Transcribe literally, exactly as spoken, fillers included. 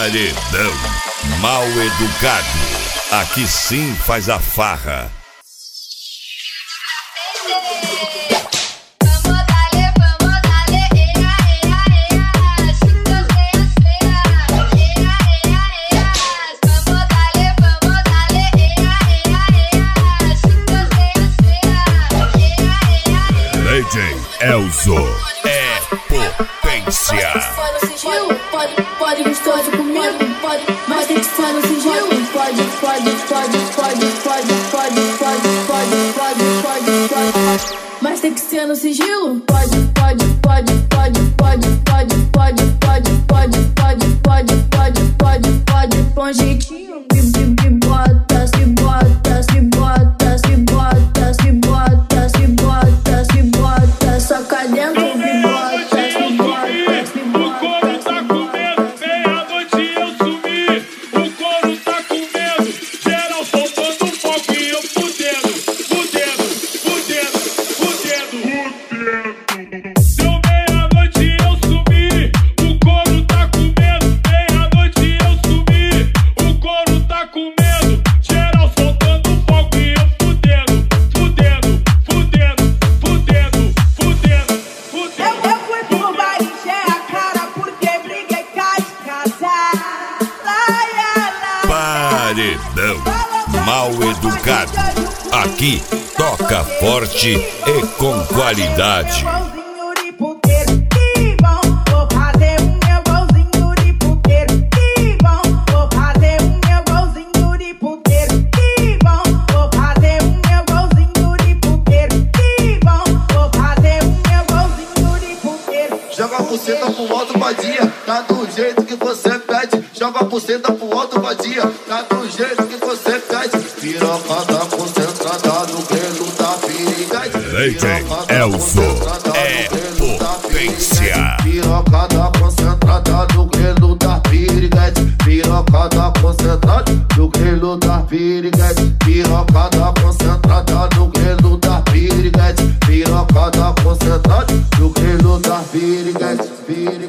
Paredão Mal Educado. Aqui sim faz a farra. D J Elzo é potência. Pode, pode gostoso comigo, pode, mas tem que ser no sigilo. Pode, pode, pode, pode, pode, pode, pode, pode, pode, pode, pode, mas tem que ser no sigilo. Pode, pode, pode, pode, pode, pode, pode, pode, pode, pode, pode, pode, pode, pode, com jeitinho. Se bota, se bota, se bota, se bota, se bota, se bota, se bota, só cá dentro. Paredão Mal Educado. Aqui toca forte e com qualidade. Joga a buceta pro alto, vadia, tá do jeito que você pede. Joga a buceta pro alto, vadia, tá do jeito que você pede. Piroca tá concentrada no grelo da piriguete. D J Elzo é potência. Piroca tá concentrada no grelo da piriguete. Piroca tá concentrada no grelo da piriguete. Piroca tá concentrada no grelo da piriguete. Piroca tá concentrada no grelo da piriguete.